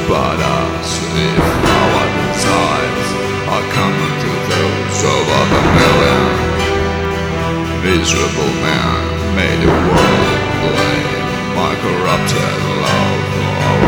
But as if our desires are common to those of other million, miserable man made the world blame my corrupted love for